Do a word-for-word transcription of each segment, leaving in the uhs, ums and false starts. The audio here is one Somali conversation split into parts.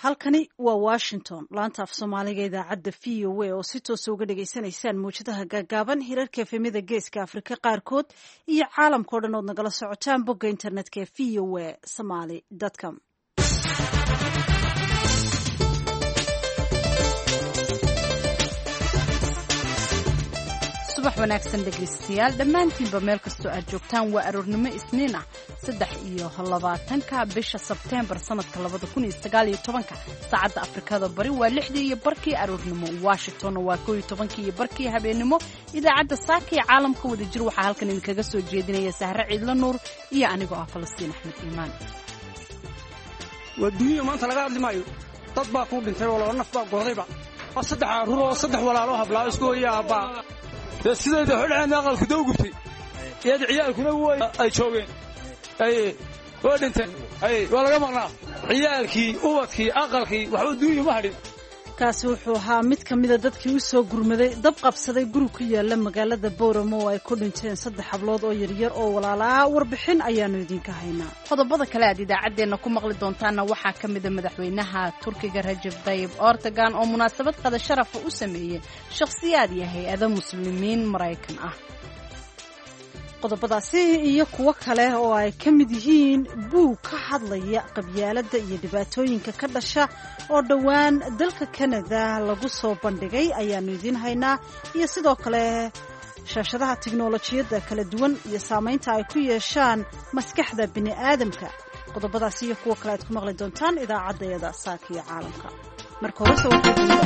halkani waa Washington laanta af Soomaaliga idaacadda V O A oo si toos uga dhageysanaysaan muujadaha gaagaaban hirarka efemida geeska Afrika qaarkood iyo caalamka oo dhan oo nagala socotaan bogga internetka ee v o a somali dot com. subax wanaagsan dhegeystayaal dhammaantiinba meel kastoo aad joogtaan waa aroornimo isniin ah saddex iyo labaatanka bisha Sebteembar sanadka labada kun iyo sagaal iyo tobanka saacadda Afrikada bari waa lixdii iyo barkii aroornimo Washington waa koob iyo tobankii iyo barkii habeenimo idaacadda saaka ee caalamka wada jir waxaa halkan idinkaga soo jeedinaya Sahre Ciidla Nuur iyo anigoo ah Falastiin Axmed Iimaan. waduuyo maanta laga hadli maayo dad baa ku dhintay oo laba naf baa go'dayba saddex caruur oo saddex walaalo hablaa isku yaaba sideeda xulcaan aqalku dawgubtay iyad ciyaalkuna way ay joogeen ay oo dhinteen ay waa laga maqnaa ciyaalkii ubadkii aqalkii waxa uu duuyo ma hadhin kaasi wuxuu ahaa mid ka mid ah dadkii u soo gurmaday dab qabsaday guri ku yaala magaalada Booramo oo ay ku dhinteen saddex hablood oo yaryar oo walaalaha warbixin ayaanu idinka haynaa. qodobada kale aad idaacadeena ku maqli doontaana waxaa ka mid ah madaxweynaha Turkiga Recep Tayyip Erdogan oo munaasabad qada sharaf u sameeyay shakhsiyaad iyo hay'ado muslimiin Mareykan ah. qodobadaasi iyo kuwo kale oo ay ka mid yihiin buug ka hadlaya qabyaaladda iyo dhibaatooyinka ka dhasha oo dhowaan dalka Canada lagu soo bandhigay ayaanu idin haynaa iyo sidoo kale shaashadaha tiknoolajiyadda kala duwan iyo saameynta ay ku yeeshaan maskaxda bini'aadamka. qodobadaasi iyo kuwo kale aad ku maqli doontaan idaacaddayada saaka iyo caalamka. marka hore soo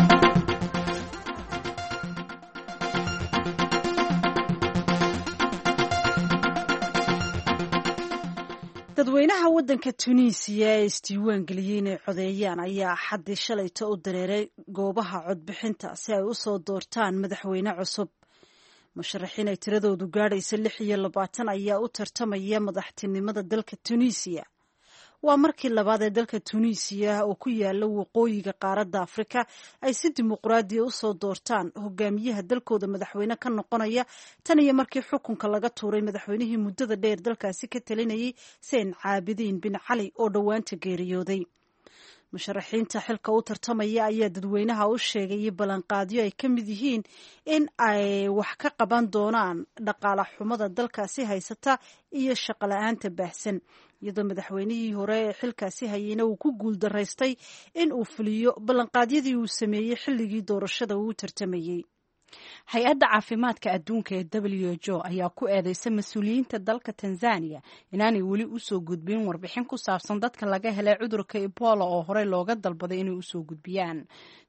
dadweynaha waddanka Tunisia ee isdiiwaan geliyay inay codeeyaan ayaa xaddi shalayta u dareeray goobaha codbixinta si ay u soo doortaan madaxweyne cusub. musharaxiin ay tiradoodu gaadhaysa lix iyo labaatan ayaa u tartamaya madaxtinimada dalka Tunisia. waa markii labaad ee dalka Tunisia oo ku yaala waqooyiga qaaradda Afrika ay si dimuqraadi ah u soo doortaan hogaamiyaha dalkooda madaxweyne ka noqonaya tan iyo markii xukunka laga tuuray madaxweynihii muddada dheer dalkaasi ka talinayay Sain Caabidiin bin Cali oo dhowaanta geeriyooday. musharaxiinta xilka u tartamaya ayaa dadweynaha u sheegay ballanqaadyo ay ka mid yihiin in ay wax ka qaban doonaan dhaqaale xumada dalkaasi haysata iyo shaqo la'aanta baahsan, iyadoo madaxweynihii hore ee xilkaasi hayayna uu ku guuldaraystay in uu fuliyo ballanqaadyadii uu sameeyey xilligii doorashada uu tartamayay. hay-adda caafimaadka adduunka ee W H O ayaa ku eedeysa mas-uuliyiinta dalka Tanzania inaanay weli u soo gudbin warbixin ku saabsan dadka laga helay cudurka Ebola oo horey looga dalbaday inay u soo gudbiyaan.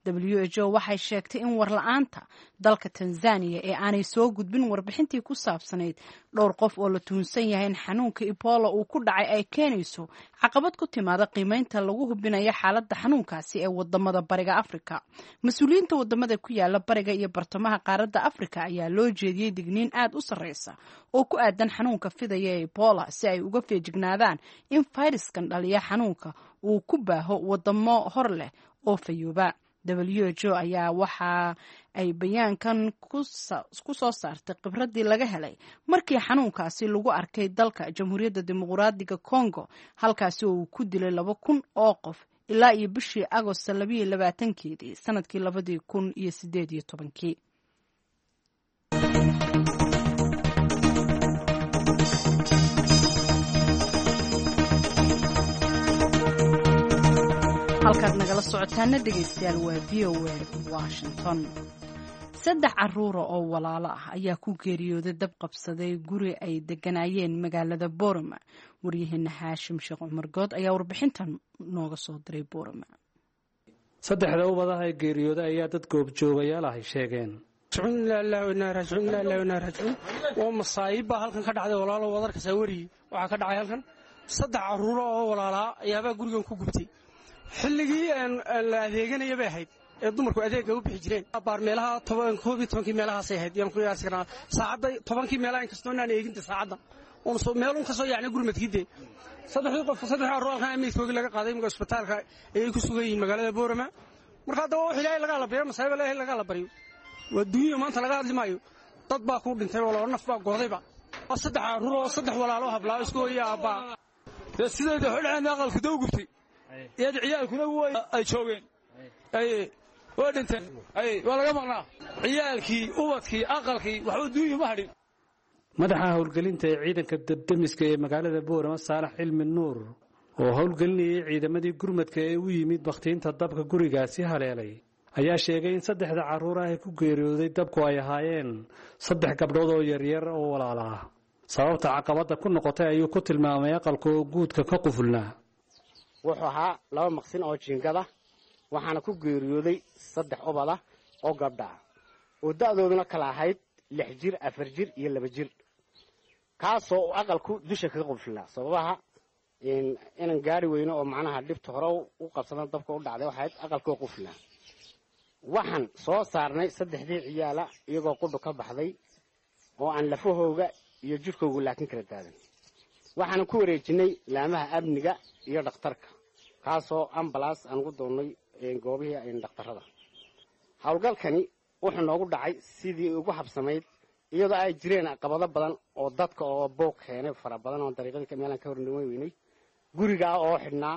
W H O waxay sheegtay in warla'aanta dalka Tanzania ee aanay soo gudbin warbixintii ku saabsanayd dhowr qof oo la tuhunsan yahay in xanuunka Ebola uu ku dhacay ay keenayso caqabad ku timaada qiimeynta lagu hubinayo xaaladda xanuunkaasi ee wadamada bariga Afrika. mas-uuliyiinta wadamada ku yaala bariga iyo bartamaha qaaradda Afrika ayaa loo jeediyay digniin aad u sarreysa oo ku aadan xanuunka fidaya ee Ebola si ay uga feejignaadaan in fayraskan dhaliya xanuunka uu ku baaho wadamo hor leh oo fayooba. W H O ayaa waxa ay bayaankan ku soo saartay khibradii laga helay markii xanuunkaasi lagu arkay dalka Jamhuuriyadda Dimuqraadiga Congo halkaasi oo uu ku dilay laba kun oo qof ilaa iyo bishii Agoosto laba iyo labaatankeedii sanadkii labadii kun iyo sideed iyo tobankii. halkaad nagala socotaana dhegaystayaal waa V O A Washington. saddex caruura oo walaalo ah ayaa ku geeriyooday dab qabsaday guri ay deganaayeen magaalada Boorama. waryaheena Haashim Sheekh Cumar Good ayaa warbixintan nooga soo diray Boorama. saddexda ubadaha ee geeriyooday ayaa dad goobjoogayaal ah sheegeen oo masaayib halkan ka dhacday walaalo wadarka sawiri waxa ka dhacay halkan saddex caruur oo walaala ayaaba gurigan ku gubtay xilligii la adeeganaya bay ahayd ee dumarku adeega u bixi jireen baar meelaha toban koob iyo toban meelahaas ay ahayd yaan ku yaasirnaa saacada toban meelaha in kastoo aan eeginta saacada oo soo meelun ka soo yaacnay gurmadkiide saddexdii qof saddex caruur halkan meedkooda laga qaaday magaca isbitaalka ay ku sugan yihiin magaalada Boorama. marka hadda wax ilaahay laga la bariyo masaayib ilaahay laga la bariyo waduuyo maanta laga hadli maayo dad baa ku dhintay oo laba naf baa go'dayba saddex caruur oo saddex walaalo hablaa isku yaaba sideeda xulcaan aqalku dawgubtay iyad ciyaalkuna way ay joogeen ay waa dhinteen ay waa laga maqnaa ciyaalkii ubadkii aqalkii waxba duuyo ma hadhin madaxa howlgelinta ee ciidanka dabdamiska ee magaalada Boorama Saalax Cilmi Nuur oo howlgelinayay ciidamadii gurmadka ee u yimid bakhtiinta dabka gurigaasi haleelay ayaa sheegay in saddexda carruur ah ee ku geeriyooday dabku ay ahaayeen saddex gabdhood oo yaryar oo walaal ah sababta caqabada ku noqotay ayuu ku tilmaamay aqalka oo guudka ka qufulnaa wuxuu ahaa laba maqsin oo jiingada waxaana ku geeriyooday saddex obada oo gabdha oo da'dooduna kala ahayd lix jir afar jir iyo laba jir kaasoo aqalku dusha kaga qufulnaa sababaha in inaan gaari weyno oo macnaha dhibta hore u qabsadan dabka u dhacday waxayd aqalka oo qufulnaa waxaan soo saarnay saddexdii ciyaala iyagoo qudhu ka baxday oo aan lafahooga iyo jirkooga laakiin kala daadan waxaan ku wareejinay laamaha amniga iyo dhakhtarka kaasoo ambulance aan ugu doonay goobihii ay dhakhtarada hawlgalkani wuxuu noogu dhacay sidii ugu habsamayd iyadoo ay jireen caqabado badan oo dadka oo booq keenay fara badan oo dariiqadii meelan ka hornimay weynay guriga oo xidhnaa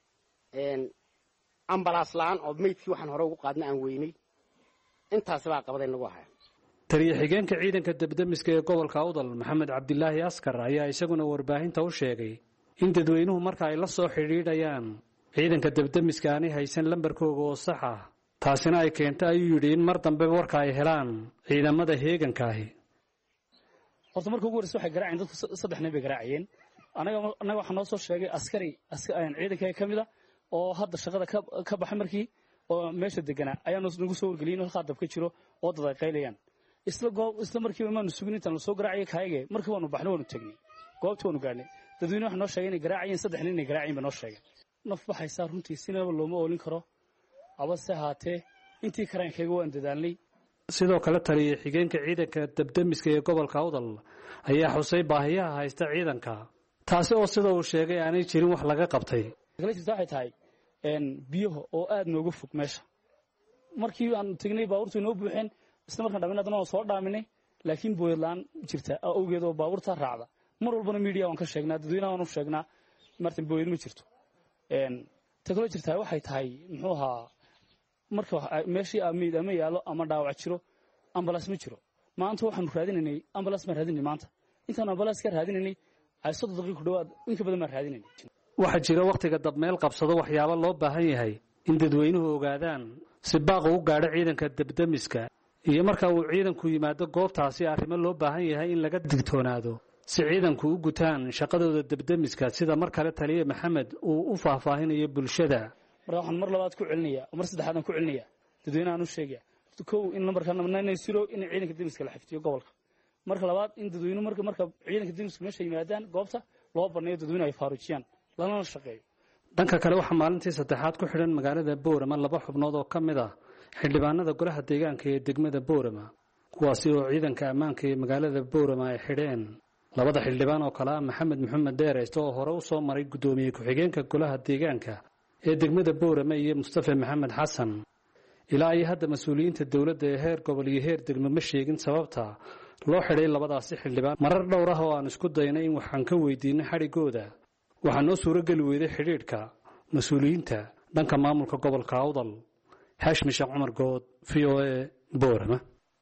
een ambulance laan oo meydkii waxaan hore ugu qaadnay aan weynay intaas baa caqabada nagu ahaa taliye xigeenka ciidanka dabdamiska ee gobolka Awdal Maxamed Cabdilaahi Askar ayaa isaguna warbaahinta u sheegay in dadweynuhu marka ay la soo xiriirayaan ciidanka dabdamiska aanay haysan lambarkooda oo sax ah taasina ay keentay ayuu yidhi in mar dambe warka ay helaan ciidamada heegankaahi horta markii ugu horreysay waxay garaaceen dadku saddex nin bay garaacayeen anaga anaga waxaa noo soo sheegay askari ciidanka ka mid ah oo hadda shaqada ka baxay markii oo meesha deganaa ayaa nagu soo wargeliyay in halka dab ka jiro oo dad ay qaylayaan isla goob isla markii maanu sugin intaan soo garaacay kaayge markii waanu baxnay waanu tagnay goobtii waanu gaarnay dadweynuhu wax noo sheegay in garaacayeen saddex nin in garaacayeen ba noo sheegay naf baxaysa runtii sinaba looma oolin karo abase haatee intii karaankayga waan dadaalnay sidoo kale taliye xigeenka ciidanka dabdamiska ee gobolka Awdal ayaa xusay baahiyaha haysta ciidanka taasi oo sida uu sheegay aanay jirin wax laga qabtay galajista waxay tahay een biyaha oo aad nooga fog meesha markii aan tagnay baabuurtu inoo buuxeen isla markaan dhaminadana waan soo dhaaminay laakiin booyadlaan jirta awgeed oo baabuurta raacda mar walbana media waan ka sheegnaa dadweynaha waan u sheegnaa martin booyad ma jirto een taglo jirta waxay tahay muxuu ahaa marka meeshii aamid ama yaalo ama dhaawac jiro ambulance ma jiro maanta waxaan raadinay ambulance ma raadinay maanta intaan ambulance ka raadinay ay soddon daqiiqo ku dhawaad in ka badan ma raadinay waxa jira waqtiga dab meel qabsado waxyaabo loo baahan yahay in dadweynuhu ogaadaan si baaq u gaadho ciidanka dabdamiska iyo marka uu ciidanku yimaado goobtaasi arrimo loo baahan yahay in laga digtoonaado si ciidanku u gutaan shaqadooda dabdamiska sida mar kale taliye Maxamed uu u faahfaahinayo bulshada marka waxaan mar labaad ku celinayaa mar saddexaad aan ku celinayaa dadweynaha aanu sheegaya kow in lambarka nine zero in ciidanka dabdamiska la xifdiyo gobolka marka labaad in dadweynuhu marka marka ciidanka dabdamiska meesha yimaadaan goobta loo baneeyo dadweynaha ay faarujiyaan lana shaqeeyo dhanka kale waxa maalintii saddexaad ku xidhan magaalada Boorama laba xubnood oo kamid ah xildhibaanada golaha deegaanka ee degmada Boorama kuwaasi oo ciidanka ammaanka ee magaalada Boorama ay xidheen labada xildhibaan oo kala Maxamed Maxamed Deereysto oo hore u soo maray gudoomiye ku-xigeenka golaha deegaanka ee degmada Boorama iyo Mustafa Maxamed Xasan ilaa ay hadda mas'uuliyiinta dawladda ee heer gobol iyo heer degmo ma sheegin sababta loo xidhay labadaasi xildhibaan marar dhowr ah oo aan isku daynay in waxaan ka weydiinay xarigooda waxaa noo suurageli weyday xidhiidhka mas-uuliyiinta dhanka maamulka gobolka Awdal Hashmi Sheekh Cumar Good V O A Boorama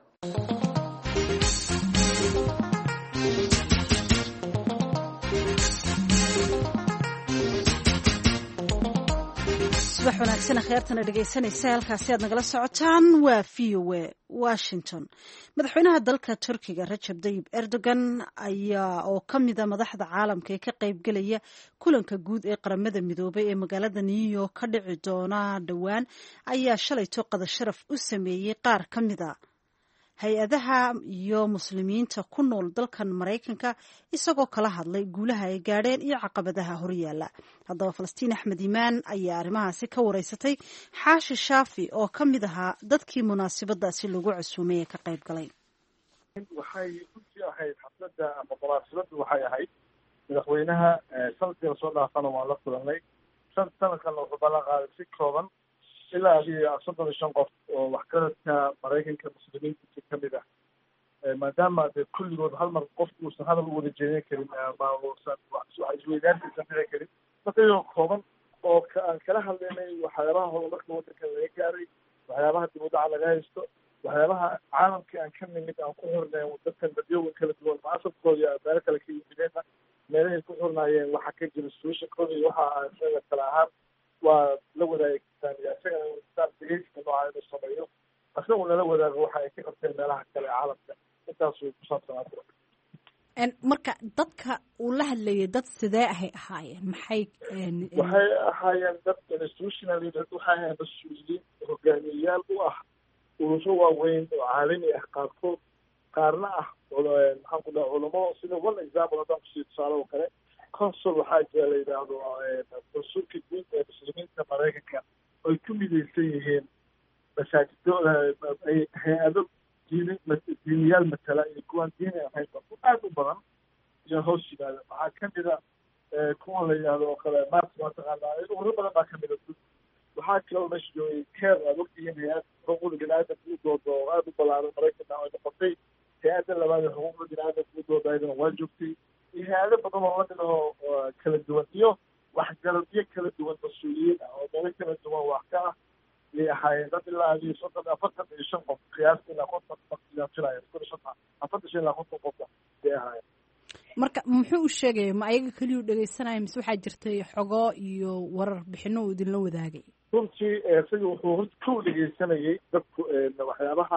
subax wanaagsan akhyaartana dhegaysanaysa halkaasi aad nagala socotaan waa V O A Washington madaxweynaha dalka Turkiga Recep Tayyip Erdogan ayaa oo ka mid ah madaxda caalamka ee ka qaybgalaya kulanka guud ee qaramada midoobay ee magaalada New York ka dhici doona dhawaan ayaa shalay toqada sharaf u sameeyay qaar ka mid ah hay-adaha iyo muslimiinta ku nool dalkan Mareykanka isagoo kala hadlay guulaha ay gaadheen iyo caqabadaha horyaala haddaba Falastiin Axmed Imaan ayaa arrimahaasi ka wareysatay Xaashi Shaafi oo ka mid ahaa dadkii munaasabadaasi lagu casuumay ee ka qayb galay waxay runtii ahayd xafladda ama munaasabaddu waxay ahayd madaxweynaha sanadkii lasoo dhaafana waan la kulannay sanadkan wuxuu ballan qaaday si kooban ilaa adiga soddon iyo shan qof oo waxgaradka Mareykanka muslimiinta ka mid ah maadaama de kulligood hal mar qof uusan hadal u wada jeedin karin ama uusan wax isweydaarkiisa dhici karin marka iyagoo kooban oo aan kala hadlaynay waxyaabaha horumarka waddanka laga gaaray, waxyaabaha dib u dhaca laga haysto, waxyaabaha caalamkii aan ka nimid aan ku xirnay dadkan dadyooyin kala duwan maasabkooda iyo meelo kale ka yimideenna meelahay ku xirnaayeen waxa ka jira solutionkooda iyo waxa aan isaga kala ahaan waa la wadaagi kartaan iyo isagana insaan degeyska nooca inuu sameeyo isagu nala wadaago waxa ay ka qabteen meelaha kale ee caalamka intaasuu ku saabsanaa. marka dadka uu la hadlayay dad sidee ahay ahaayeen maxay waxay ahaayeen dad institutional waxay ahaayeen mas-uuliyiin hogaamiyeyaal u ah ururo waaweyn oo caalami ah qaarkood qaarna ah maxaan ku dhaha culamo sida one example haddaan kusii tusaale oo kale consul waxaa jira la yidhaahdo consulka guud ee muslimiinta maraykanka oy ku midaysan yihiin masaajido hay-ado diini diiniyaal matala iyo kuwaan diini ahayn aada u badan iyo hoos yimaada waxaa kamid a kuwa la yidhaahdo oo kale mars mataqaanaa ururo badan baa kamid a waxaa kaloo meesha joogay keer aad ogtihiin hay-ad xuquuqda bini-aadamka u dooda oo aada u ballaaran maraykanka ay noqotay hay-adda labaad ee xuquuqda bini-aadamka u dooda ayadana waa joogtay iyo hay-ado badan oo lamid ahoo kala duwan iyo waxgaradyo kala duwan mas-uuliyiin ah oo meelo kala duwan wax ka ah yay ahaayeen dad ilaa iyo soddon afartan iyo shan qof qiyaasta ilaa konton filaya kun iyo shantan afartan shan ilaa konton qofka bay ahaayeen. marka muxuu u sheegaya ma ayaga keliyuu dhegaysanaya mise waxaa jirtay xogo iyo warar bixino uu idinla wadaagay? runtii isaga wuxuu horta ka u dhegeysanayay dadku waxyaabaha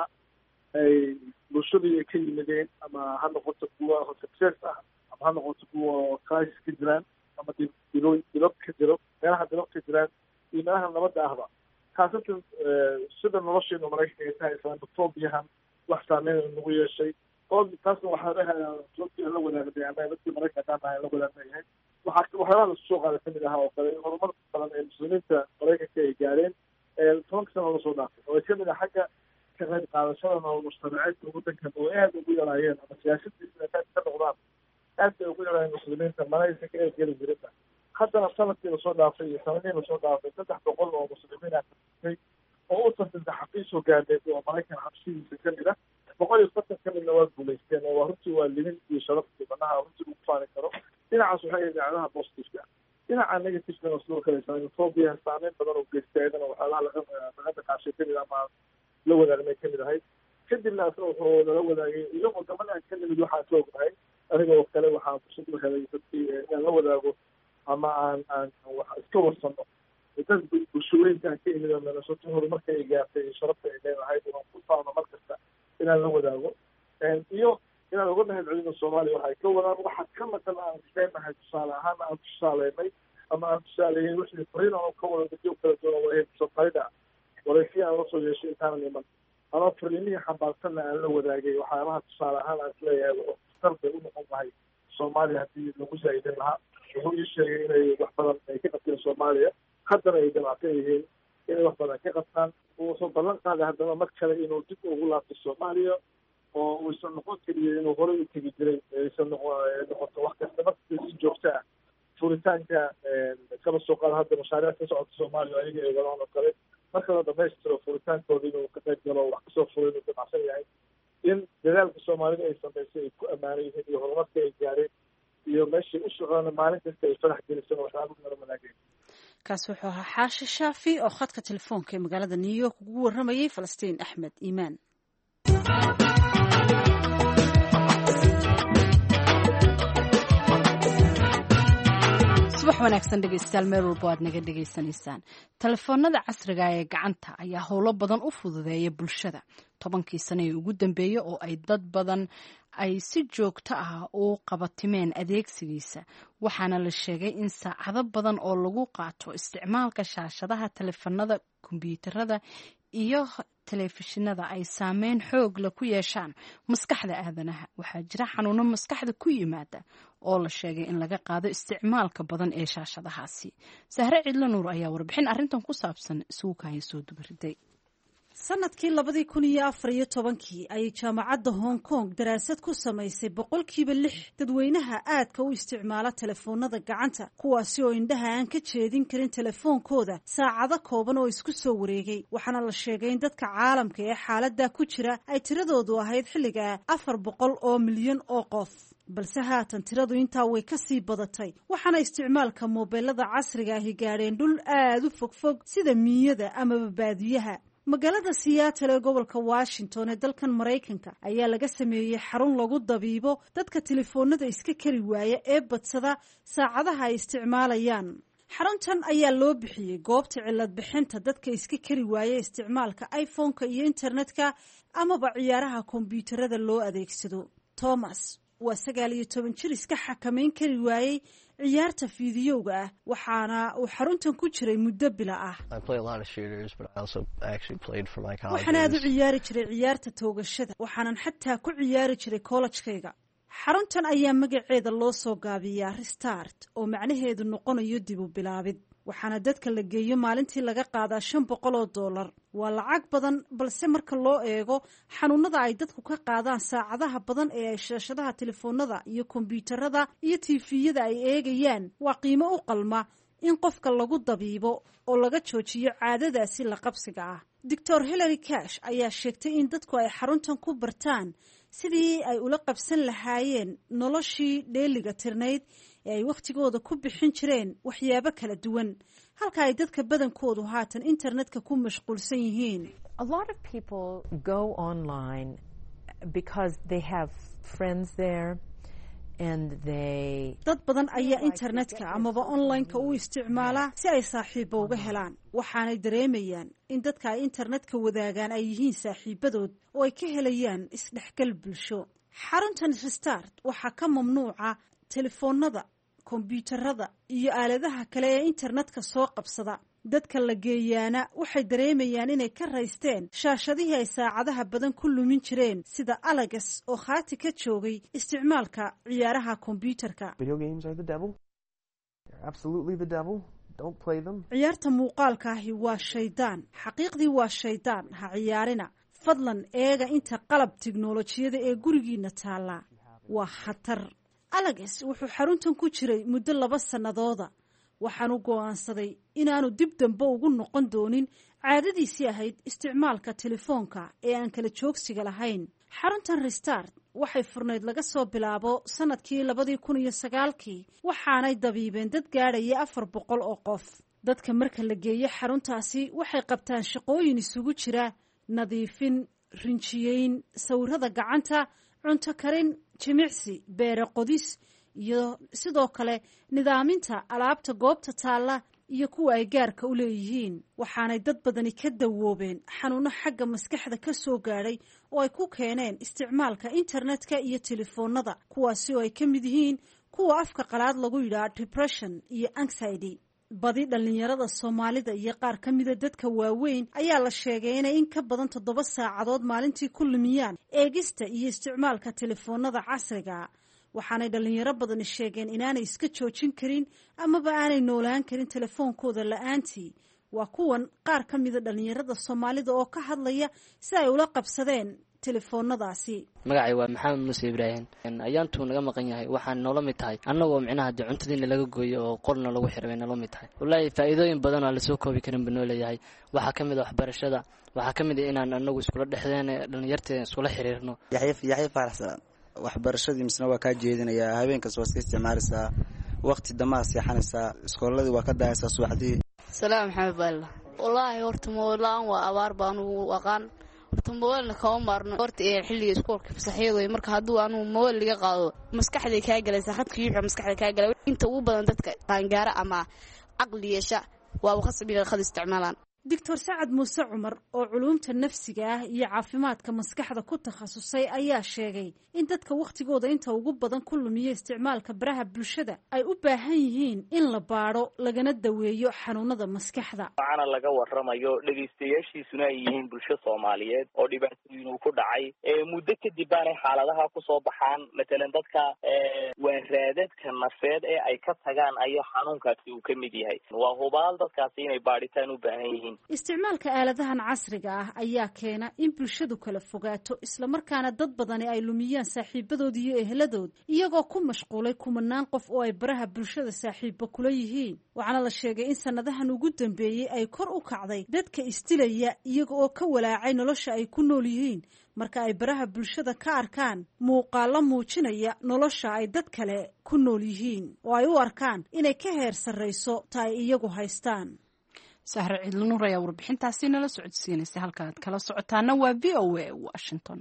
ay bulshadii ay ka yimideen ama ha noqoto kuwa success ah ama ha noqoto kuwa crisis ka jiraan ama dilo dilab ka jiro meelaha dilab ka jiraan iyo meelaha nabadda ahba khaasatan sida nolosheenu maraykanka ay tahay islaamofoobiyahan wax saameyn nagu yeeshay oo taasna waxaa dhahayaa runtii aan la wadaagday ama dadkii maraykanka haddaan nahay la wadaagnayahay waxaa waxyaabaha lasu soo qaaday kamid ahaa oo kale horumar badan ee muslimiinta maraykanka ay gaareen tobanka sano lasoo dhaafay oo ay kamid ah xagga ka qayb qaadashada nolol mujtamaceedka waddankan oo aada ugu yaraayeen ama siyaasadiisa ka noqdaan aad bay ugu yaraayeen muslimiinta maraykanka ka eegeli jirinba haddana sanadkii lasoo dhaafay iyo sanadihii lasoo dhaafay saddex boqol oo muslimiin ah kasitay oo u tartanta xafiis hogaaneed oo maraykan xabsidiisa kamid ah boqol iyo konton kamidna waa guulaysteen oo waa runtii waa limin iyo sharaftii banaha runtii lagu faani karo dhinacaas waxay idaacadaha positiveka dhinaca negativekana sidoo kale islaamofobia saameyn badan oo geystay ayadana waxyaalaha laga laga daqaashay kamid ama la wadaagmay kamid ahayd kadibna asna wuxuu nala wadaagay iyagoo gabadhaan ka nimid waxaan ka ognahay aniga oo kale waxaan fursad u helay dadkii inaan la wadaago ama aan aan wax iska warsano dad bulshooyinkaan ka imid oo minnesota horumarka ay gaartay iyo sharafta ay leedahay waan ku faano mar kasta inaan la wadaago iyo inaan uga mahad celino soomaaliya waxay ka wadaan waxa ka maqan aan islenahay tusaale ahaan aan tusaaleynay ama aan tusaaleeyey wixii fariin aan ka wada dadyo kala duwan waa soomaalida waraysiya aan lasoo yeeshay intaanan iman ama fariimihii xambaarsanna aan la wadaagay waxyaabaha tusaale ahaan aan isleeyahay wuxuu bay u noqon lahay soomaaliya haddii lagu zaa'idin lahaa wuxuu ii sheegay inay wax badan ay ka qabteen soomaaliya haddana ay damacsan yihiin inay wax badan ka qabtaan wuxuu ballan qaaday haddana mar kale inuu dib ugu laabto soomaaliya oo uusan noqon keliya inuu horey u tegi jiray aysan noqoto wax kasta markasta si joogto ah furitaanka kaba soo qaada hadda mashaariic ka socota soomaaliya ayaga ay wadaan oo kale marka la dhamaystiro furitaankooda inuu ka qayb galo wax kasoo furo inuu damacsan yahay in dadaalka soomaalida ay samaysay ay ku ammaanan yihiin iyo horumarka ay gaareen iyo meeshay u socdaan maalin kasta ay farax gelisan waxyaaba nala wanaageen. kaas wuxuu ahaa xaashi shaafi oo khadka telefoonka ee magaalada new york ugu warramayay falastiin axmed iimaan. subax wanaagsan dhegeystayaal meel walbo aad naga dhegaysanaysaan. telefoonada casriga ee gacanta ayaa howlo badan u fududeeya bulshada tobankii sano ee ugu dambeeyey oo ay dad badan ay si joogto ah u qabatimeen adeegsigiisa waxaana la sheegay in saacado badan oo lagu qaato isticmaalka shaashadaha telefoonada kombiyuutarada iyo telefishinada ay saameyn xoog la ku yeeshaan maskaxda aadanaha. waxaa jira xanuuno maskaxda ku yimaada oo la sheegay in laga qaado isticmaalka badan ee shaashadahaasi. sahre cidlo nuur ayaa warbixin arrintan ku saabsan isugu kaaya soo dubariday. sanadkii labadii kun iyo afar iyo tobankii ayay jaamacadda hong kong daraasad ku samaysay boqolkiiba lix dadweynaha aadka u isticmaala telefoonada gacanta kuwaasi oo indhaha aan ka jeedin karin telefoonkooda saacado kooban oo isku soo wareegay waxaana la sheegay in dadka caalamka ee xaaladda ku jira ay tiradoodu ahayd xilliga afar boqol oo milyan oo qof. balse haatan tiradu intaa way ka sii badatay waxaana isticmaalka moobeelada casriga ahi gaadheen dhul aad u fogfog sida miiyada amaba baadiyaha. magaalada Seattle ee gobolka Washington ee dalkan Mareykanka ayaa laga sameeyay xarun lagu dabiibo dadka telefoonada iska kari waaya ee badsada saacadaha ay isticmaalayaan. xaruntan ayaa loo bixiyay goobta cilad bixinta dadka iska kari waaya isticmaalka iPhone-ka iyo internetka amaba ciyaaraha kombiyuutarada loo adeegsado. Thomas waa sagaal iyo toban jir iska xakameyn kari waayay ciyaarta fiidiyowga ah waxaana uu xaruntan ku jiray muddo bila ah. waxaan aad u ciyaari jiray ciyaarta toogashada waxaanan xataa ku ciyaari jiray kollejkayga. xaruntan ayaa magaceeda loo soo gaabiyaa Restart oo macnaheedu noqonayo dib u bilaabid waxaana dadka la geeyo maalintii laga qaadaa shan boqol oo dollar. waa lacag badan balse marka loo eego xanuunada ay dadku ka qaadaan saacadaha badan ee ay shaashadaha telefoonada iyo kombiyuutarada iyo tiifiyada ay eegayaan waa qiimo u qalma in qofka lagu dabiibo oo laga joojiyo caadadaasi la qabsiga ah. Doctor Hilary Cash ayaa sheegtay in dadku ay xaruntan ku bartaan sidii ay ula qabsan lahaayeen noloshii dheeliga tirnayd ee ay waqtigooda ku bixin jireen waxyaabo kala duwan halka ay dadka badankoodu haatan internetka ku mashquulsan yihiin. A lot of people go online because they have friends there and they dad badan ayaa internetka amaba online-ka u isticmaala si ay saaxiibo uga helaan waxaanay dareemayaan in dadka ay internetka wadaagaan ay yihiin saaxiibadood oo ay ka helayaan isdhexgal bulsho. xaruntan Restart waxaa ka mamnuuca telefoonada kombiyuutarada iyo aaladaha kale ee internetka soo qabsada. dadka la geeyaana waxay dareemayaan inay ka raysteen shaashadihii ay saacadaha badan ku lumin jireen sida Alex oo khaati ka joogay isticmaalka ciyaaraha kombiyuutarka. ciyaarta muuqaalka ahi waa shaydaan xaqiiqdii waa shaydaan ha ciyaarina fadlan eega inta qalab tiknoolajiyada ee gurigiina taala waa khatar. Alex wuxuu xaruntan ku jiray muddo laba sanadooda waxaanu go'aansaday inaanu dib dambe ugu noqon doonin caadadiisii ahayd isticmaalka telefoonka ee aan kala joogsiga lahayn. xaruntan Restart waxay furnayd laga soo bilaabo sanadkii labadii kun iyo sagaalkii waxaanay dabiibeen dad gaadhaya afar boqol oo qof. dadka marka la geeyo xaruntaasi waxay qabtaan shaqooyin isugu jira nadiifin, rinjiyeyn, sawirada gacanta, cunto karin, jimicsi, beere qodis iyo sidoo kale nidaaminta alaabta goobta taalla iyo kuwa ay gaarka u leeyihiin. waxaanay dad badani ka dawoobeen xanuuno xagga maskaxda ka soo gaadhay oo ay ku keeneen isticmaalka internetka iyo telefoonada kuwaasi oo ay ka mid yihiin kuwa afka qalaad lagu yidhaha depression iyo anxiety. badi dhalinyarada Soomaalida iyo qaar ka mida dadka waaweyn ayaa la sheegay inay in ka badan toddoba saacadood maalintii ku lumiyaan eegista iyo isticmaalka telefoonada casriga. waxaanay dhalinyaro badani sheegeen inaanay iska joojin karin amaba aanay noolaan karin telefoonkooda la'aantii. waa kuwan qaar ka mida dhalinyarada Soomaalida oo ka hadlaya si ay ula qabsadeen telefoonadaasi. magacay waa Maxamed Muuse Ibrahim. ayaantu naga maqan yahay waxaan noola mid tahay annagoo micnaha cuntadiina laga gooyo oo qolna lagu xiray noola mid tahay. wallahi faa'iidooyin badan oo la soo koobi karin baa leeyahay. waxa kamid ah waxbarashada, waxa kamid ah inaan anagu isku dhexdeen dhalinyarteena isku xiriirno. yaxay yaxay faraxsan waxbarashadii misna waa ka jeedinayaa habeenkaas waa iska isticmaalaysaa waqti damaas yaxanaysaa iskooladii waa ka daayaysaa subaxdii. salaam maxamed balla wallahi horta moolaan waa abaar baan u aqaan horta moolna ka marno horta ee xilliga iskoolka fasaxeeyo marka haduu aanu mool liga qaado maskaxda ka galaysa khadkii wuxuu maskaxda ka galay inta ugu badan dadka qaangaara ama aqli yeesha waa qasbiga khad isticmaalaan. Doctor Sacad Muuse Cumar oo culuumta nafsiga ah iyo caafimaadka maskaxda ku takhasusay ayaa sheegay in dadka waqtigooda inta ugu badan ku lumiya isticmaalka baraha bulshada ay u baahan yihiin in la baaro lagana daweeyo xanuunada maskaxda. waxaana laga warramayo dhageystayaashiisuna ay yihiin bulsho Soomaaliyeed oo dhibaatooyin ku dhacay ee muddo kadib baanay xaaladaha ku soo baxaan matalan dadka ee waaraadadka nafeed ee ay ka tagaan ayo xanuunkaasi uu ka mid yahay. waa hubaal dadkaasi inay baaritaan u baahan yihiin yihiin. isticmaalka aaladahan casriga ah ayaa keena in bulshadu kala fogaato islamarkaana dad badani ay lumiyaan saaxiibadood iyo eheladood iyagoo ku mashquulay kumanaan qof oo ay baraha bulshada saaxiibo kula yihiin. waxaana la sheegay in sanadahan ugu dambeeyey ay kor u kacday dadka isdilaya iyaga oo ka walaacay nolosha ay ku nool yihiin marka ay baraha bulshada ka arkaan muuqaalo muujinaya nolosha ay dad kale ku nool yihiin oo ay u arkaan inay ka heer sarrayso ta ay iyagu haystaan. sahre ciidlanuur ayaa warbixintaasi nala socodsiinaysa. halka aad kala socotaana waa v o a Washington.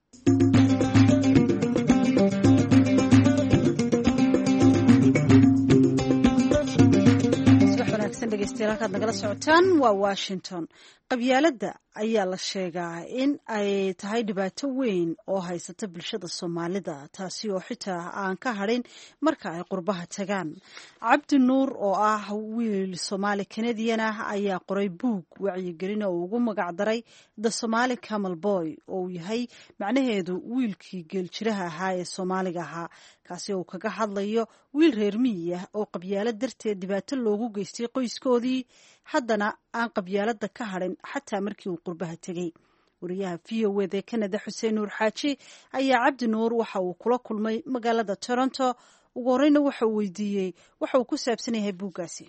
dhegeystayaal halkaad nagala socotaan waa Washington. qabyaaladda ayaa la sheegaa in ay tahay dhibaato weyn oo haysata bulshada Soomaalida taasi oo xitaa aan ka hadhin marka ay qurbaha tagaan. Cabdi Nuur oo ah wiil Soomaali Canadian ah ayaa qoray buug wacyigelin oo ugu magac daray The Somali Camel Boy oo yahay macnaheedu wiilkii geeljiraha ahaa ee Soomaaliga ahaa kaasi oo kaga hadlayo wiil reer miyi ah oo qabyaalad darteed dhibaato loogu geystay qoyskoodii haddana aan qabyaaladda ka hadhin xataa markii uu qurbaha tegey. wariyaha v o eda Canada Xuseen Nuur Xaaji ayaa Cabdi Nuur waxa uu kula kulmay magaalada Toronto. ugu horeyna waxa uu weydiiyey waxa uu ku saabsan yahay buuggaasi.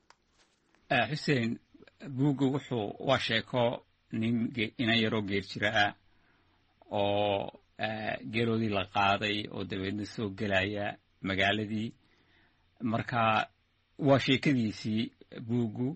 xuseen buuggu wuxuu waa sheeko nin inan yaroo geer jira ah oo geeroodii la qaaday oo dabeedna soo gelaya magaaladii. marka waa sheekadiisii buuggu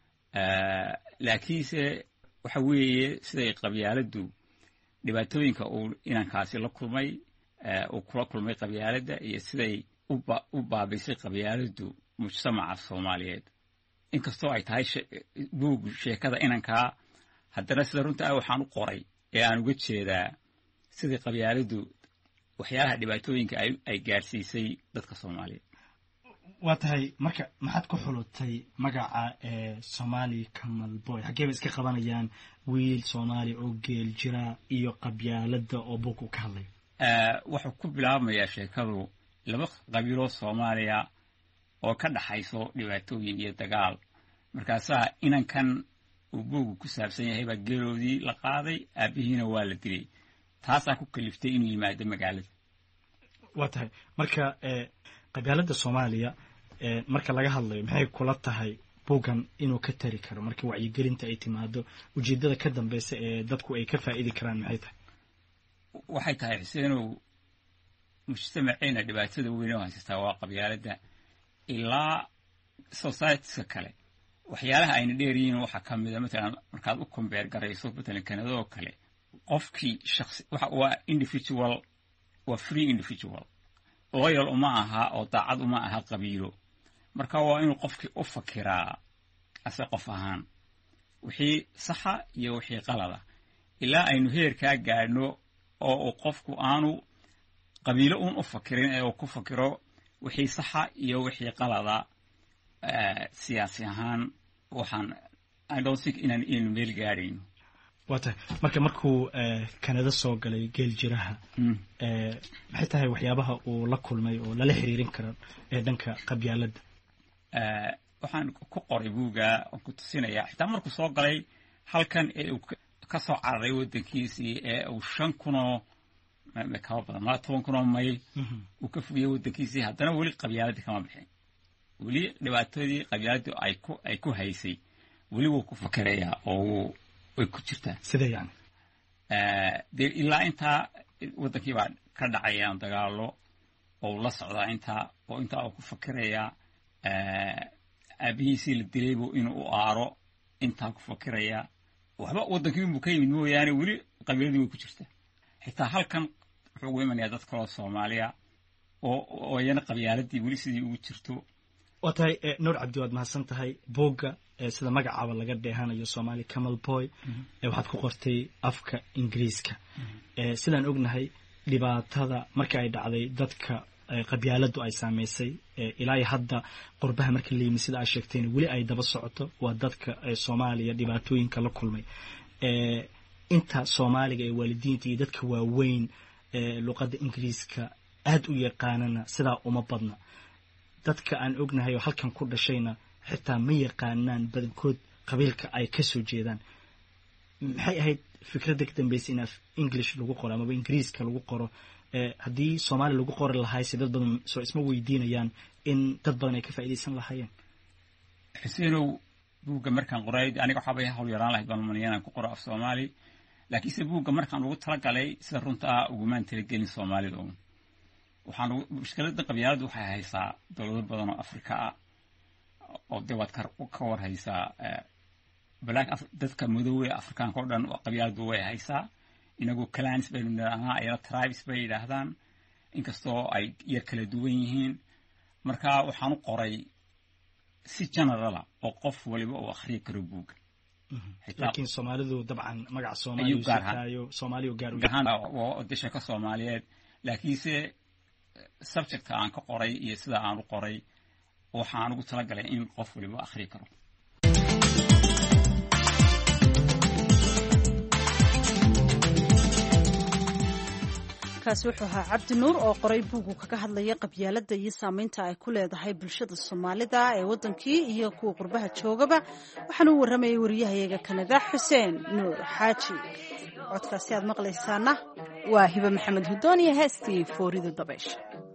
laakiinse waxa weeye siday qabyaaladdu dhibaatooyinka uu inankaasi la kulmay uu kula kulmay qabyaaladda iyo siday u baabisay qabyaaladdu mujtamaca Soomaaliyeed. inkastoo ay tahay buug sheekada inankaa haddana sida runta ah waxaan u qoray ee aan uga jeedaa sidii qabyaaladdu waxyaalaha dhibaatooyinka ay gaarsiisay dadka Soomaaliyeed. waa tahay marka maxaad ku xulutay magaca ee Somali Camel Boy? xageeba iska qabanayaan wiil Soomaali oo geel jira iyo qabyaaladda oo buug ka hadlay? wuxuu ku bilaabmayaa sheekadu laba qabiilo Soomaaliya oo ka dhaxayso dhibaatooyin iyo dagaal. markaasaa inankan uu buugu ku saabsan yahay baa geeroodii la qaaday aabihiina waa la dilay. taasaa ku kaliftay inuu yimaado magaalada. waa tahay marka qabyaaladda Soomaaliya marka laga hadlayo maxay kula tahay buugan inuu ka tari karo marka wacyigelinta ay timaado ujeedada ka dambaysa ee dadku ay ka faa'iidi karaan maxay tahay? waxay tahay Xuseenow mujtamaceena dhibaatada weyn oo haysata waa qabyaaladda. ilaa society kale waxyaalaha ayna dheeriyiin waxa ka mid ah mesela markaad u compare garayso mesela Canada oo kale qofkii shakhsi waxa waa individual waa free individual loyal uma aha oo daacad uma aha qabiilo. marka waa inuu qofkii u fakiraa asa qof ahaan wixii saxa iyo wixii qalada ilaa aynu heerkaa gaadhno oo uu qofku aanu qabiilo uun u fakirin ee uu ku fakiro wixii saxa iyo wixii qalada. siyaasi ahaan waxaan I don't think inaan inaynu meel gaadhayno. waa tahay marka markuu Canada soo galay geel jiraha maxay tahay waxyaabaha uu la kulmay oo lala xiriirin karo ee dhanka qabyaaladda? waxaan ku qoray buugga oo ku tusinayaa xitaa markuu soo galay halkan ee uu ka soo cararay waddankiisii ee uu shan kunoo kaba badan laba toban kunoo mayl uu ka fogiyey waddankiisii haddana weli qabyaaladii kama bixin. weli dhibaatadii qabyaaladdu ay ku ay ku haysay weli wuu ku fakerayaa oo way ku jirtaa. sidee yani? dee ilaa intaa waddankii baa ka dhacayaan dagaallo oo la socdaa intaa oo intaa uu ku fakerayaa aabihiisii la dilaybu inuu u aaro intaa ku fakerayaa. waxba waddankii inbuu ka yimid mooyaane weli qabyaaladii way ku jirtaa. xitaa halkan wuxuu ugu imanayaa dad kaloo Soomaaliya oo oo iyana qabyaaladii weli sidii ugu jirto. waa tahay Nuur Cabdi waad mahadsan tahay. buugga sida magacaaba laga dheehanayo Somali Camel Boy waxaad ku qortay afka Ingiriiska. sidaan ognahay dhibaatada marka ay dhacday dadka qabyaaladdu ay saameysay ilaa hadda qurbaha marka la yimid sida ay sheegteen weli ay daba socoto waa dadka Soomaaliya dhibaatooyinka la kulmay. inta Soomaaliga ee waalidiinta iyo dadka waaweyn luqadda Ingiriiska aad u yaqaanana sidaa uma badna. dadka aan ognahay oo halkan ku dhashayna xitaa ma yaqaanaan badankood qabiilka ay ka soo jeedaan maxay ahayd fikradda ka dambeysay in af english lagu qoro amaba ingiriiska lagu qoro haddii soomaali lagu qori lahay si dad badan soo isma weydiinayaan in dad badan ay ka faa'iidaysan lahaayeen xuseenow buugga markaan qoray aniga waxaabay hawl yaraan lahayd baan umanayaa inaan ku qoro af soomaali laakiinse buugga markaan ugu talagalay sida runta ah ugumaan talagelin soomaalida un waxaan mushkiladda qabyaaladdu waxay haysaa dowlado badan oo afrika ah oo dee waad ka war haysaa black dadka madowee afrikaanka oo dhan qabyaaladdu way haysaa inagu clans baynu nidhaahnaa ayana tribes bay yidhaahdaan inkastoo ay yar kala duwan yihiin marka waxaan u qoray si generala oo qof waliba uu akhriyi karo buugga laakiin soomaalidu dabcan magaca soomaaliyu sitaayo soomaaliyu gaar u yahay oo desha ka soomaaliyeed laakiinse subjectka aan ka qoray iyo sida aan u qoray waxaan ugu talagalay in qof waliba akhriyi karo kaasi wuxuu ahaa cabdi nuur oo qoray buugu kaga hadlaya qabyaaladda iyo saamaynta ay ku leedahay bulshada soomaalida ee waddankii iyo kuwa qurbaha joogaba waxaana u warramayay wariyahayaga kanada xuseen nuur xaaji codkaasi aad maqlaysaana waa hibe maxamed hudoon iyo heestii foorida dabaysha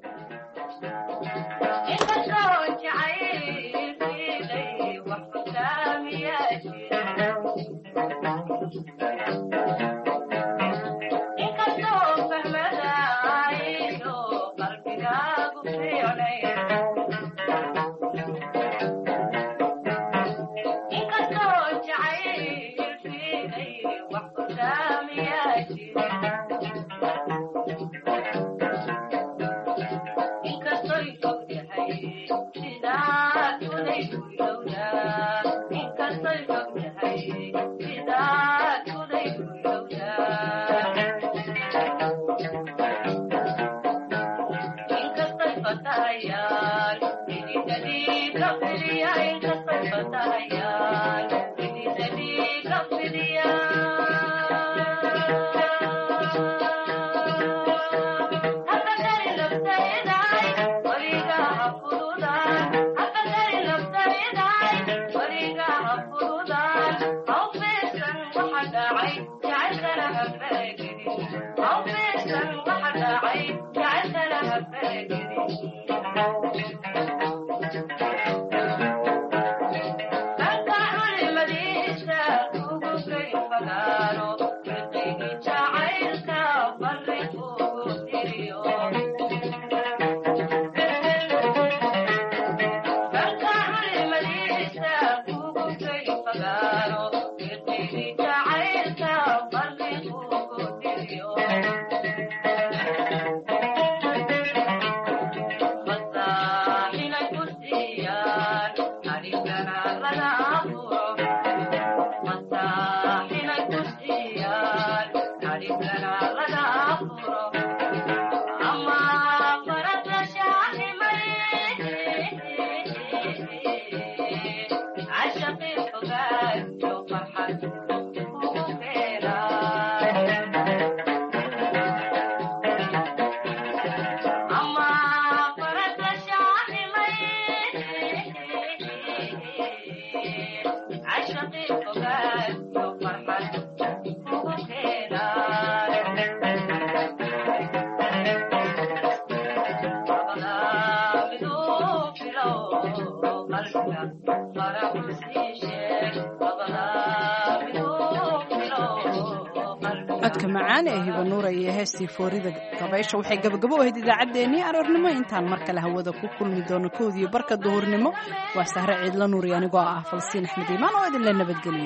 codka macaan ee hibanuura iyo heestii foorida dabaysha waxay gabagabo ahayd idaacaddeenii aroornimo intaan mar kale hawada ku kulmi doono kowdiyo barka duhurnimo waa sahre ciidla nuuri anigoo ah falsiin axmed iimaan oo idinla nabadgeliyo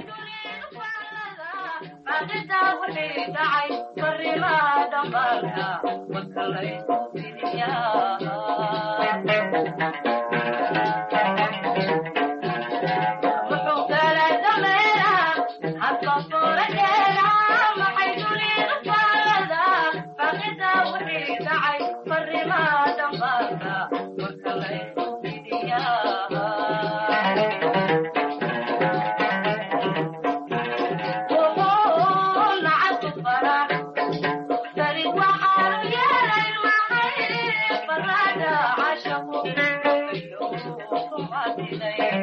Today